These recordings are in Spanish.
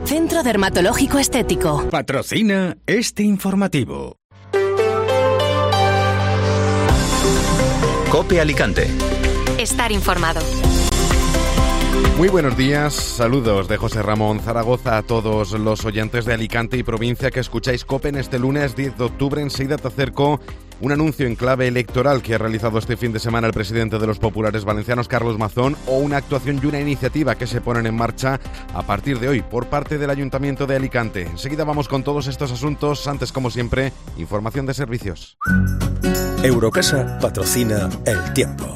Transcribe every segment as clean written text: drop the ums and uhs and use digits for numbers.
Centro Dermatológico Estético. Patrocina este informativo. COPE Alicante. Estar informado. Muy buenos días, saludos de José Ramón Zaragoza a todos los oyentes de Alicante y provincia que escucháis COPE en este lunes 10 de octubre. Enseguida te acerco un anuncio en clave electoral que ha realizado este fin de semana el presidente de los populares valencianos, Carlos Mazón, o una actuación y una iniciativa que se ponen en marcha a partir de hoy por parte del Ayuntamiento de Alicante. Enseguida vamos con todos estos asuntos. Antes, como siempre, información de servicios. Eurocasa patrocina El Tiempo.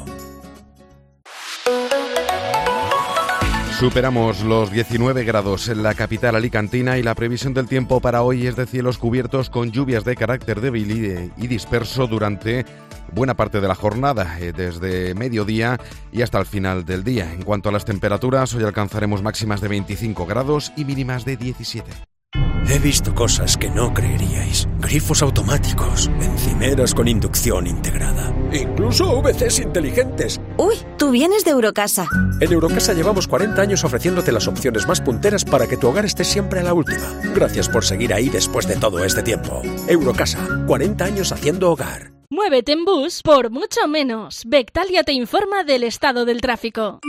Superamos los 19 grados en la capital alicantina y la previsión del tiempo para hoy es de cielos cubiertos con lluvias de carácter débil y disperso durante buena parte de la jornada, desde mediodía y hasta el final del día. En cuanto a las temperaturas, hoy alcanzaremos máximas de 25 grados y mínimas de 17. He visto cosas que no creeríais. Grifos automáticos, encimeras con inducción integrada, incluso VCs inteligentes. Uy, tú vienes de Eurocasa. En Eurocasa llevamos 40 años ofreciéndote las opciones más punteras para que tu hogar esté siempre a la última. Gracias por seguir ahí después de todo este tiempo. Eurocasa, 40 años haciendo hogar. Muévete en bus por mucho menos. Bectalia te informa del estado del tráfico.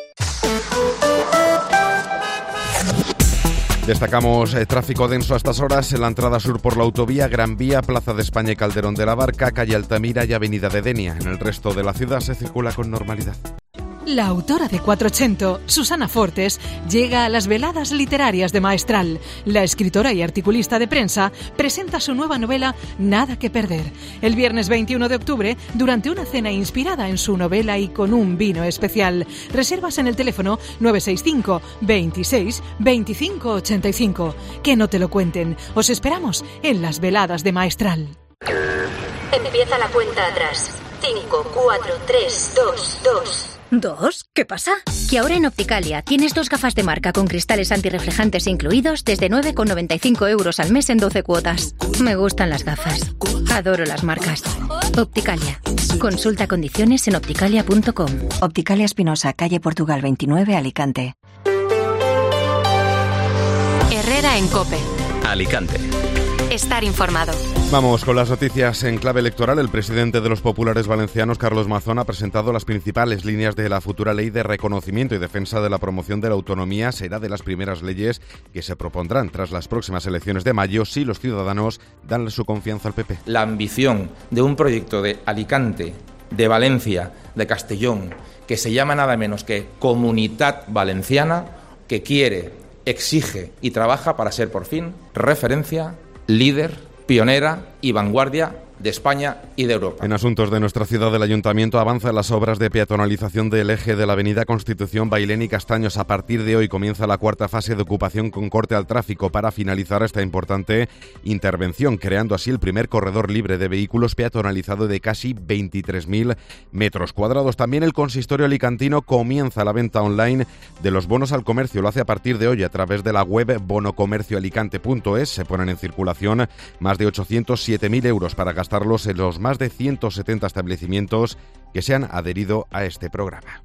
Destacamos tráfico denso a estas horas en la entrada sur por la autovía, Gran Vía, Plaza de España y Calderón de la Barca, calle Altamira y Avenida de Denia. En el resto de la ciudad se circula con normalidad. La autora de 480, Susana Fortes, llega a las veladas literarias de Maestral. La escritora y articulista de prensa presenta su nueva novela Nada que perder, el viernes 21 de octubre, durante una cena inspirada en su novela y con un vino especial. Reservas en el teléfono 965 26 25 85. Que no te lo cuenten. Os esperamos en las veladas de Maestral. Empieza la cuenta atrás. 5, 4, 3, 2, 2. ¿Dos? ¿Qué pasa? Que ahora en Opticalia tienes 2 gafas de marca con cristales antirreflejantes incluidos desde 9,95 euros al mes en 12 cuotas. Me gustan las gafas. Adoro las marcas. Opticalia. Consulta condiciones en opticalia.com. Opticalia Espinosa, calle Portugal 29, Alicante. Herrera en COPE. Alicante. Estar informado. Vamos con las noticias en clave electoral. El presidente de los populares valencianos, Carlos Mazón, ha presentado las principales líneas de la futura ley de reconocimiento y defensa de la promoción de la autonomía. Será de las primeras leyes que se propondrán tras las próximas elecciones de mayo si los ciudadanos dan su confianza al PP. La ambición de un proyecto de Alicante, de Valencia, de Castellón, que se llama nada menos que Comunitat Valenciana, que quiere, exige y trabaja para ser por fin referencia, líder, pionera y vanguardia de España y de Europa. En asuntos de nuestra ciudad, el Ayuntamiento avanza en las obras de peatonalización del eje de la avenida Constitución, Bailén y Castaños. A partir de hoy comienza la cuarta fase de ocupación con corte al tráfico para finalizar esta importante intervención, creando así el primer corredor libre de vehículos peatonalizado de casi 23.000 metros cuadrados. También el consistorio alicantino comienza la venta online de los bonos al comercio. Lo hace a partir de hoy a través de la web bonocomercioalicante.es. Se ponen en circulación más de 807.000 euros para gastarlos en los más de 170 establecimientos que se han adherido a este programa.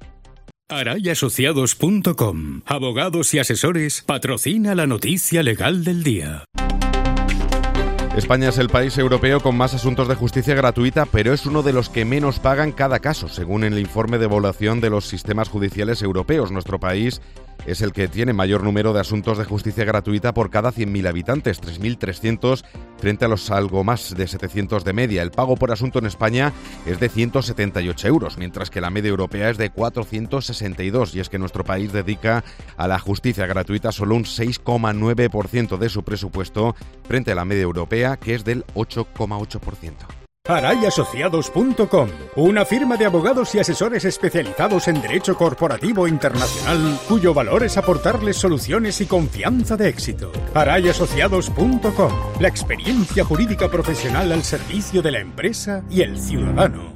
Arayasociados.com. Abogados y asesores patrocina la noticia legal del día. España es el país europeo con más asuntos de justicia gratuita, pero es uno de los que menos pagan cada caso, según el informe de evaluación de los sistemas judiciales europeos. Nuestro país es el que tiene mayor número de asuntos de justicia gratuita por cada 100.000 habitantes, 3.300 frente a los algo más de 700 de media. El pago por asunto en España es de 178 euros, mientras que la media europea es de 462, y es que nuestro país dedica a la justicia gratuita solo un 6,9% de su presupuesto frente a la media europea, que es del 8,8%. Arayasociados.com, una firma de abogados y asesores especializados en derecho corporativo internacional, cuyo valor es aportarles soluciones y confianza de éxito. Arayasociados.com, la experiencia jurídica profesional al servicio de la empresa y el ciudadano.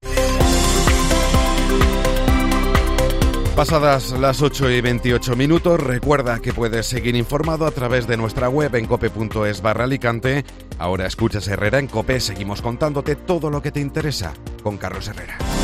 Pasadas las 8:28, recuerda que puedes seguir informado a través de nuestra web en cope.es/Alicante. Ahora escuchas Herrera en COPE, seguimos contándote todo lo que te interesa con Carlos Herrera.